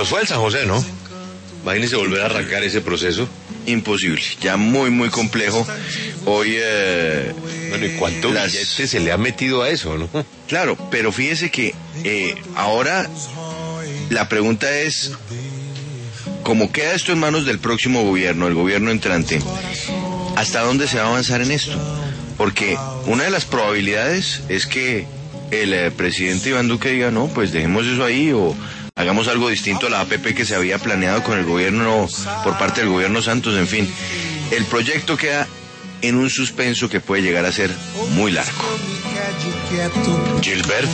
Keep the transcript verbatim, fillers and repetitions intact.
nos fue el San José, ¿no? Imagínese volver a arrancar ese proceso. Imposible, ya muy, muy complejo. Hoy... Eh, bueno, ¿y cuánto las... billete se le ha metido a eso, no? Claro, pero fíjese que eh, ahora la pregunta es, como queda esto en manos del próximo gobierno, el gobierno entrante, ¿hasta dónde se va a avanzar en esto? Porque una de las probabilidades es que el eh, presidente Iván Duque diga, no, pues dejemos eso ahí, o hagamos algo distinto a la A P P que se había planeado con el gobierno, por parte del gobierno Santos, en fin. El proyecto queda en un suspenso que puede llegar a ser muy largo. Gilbert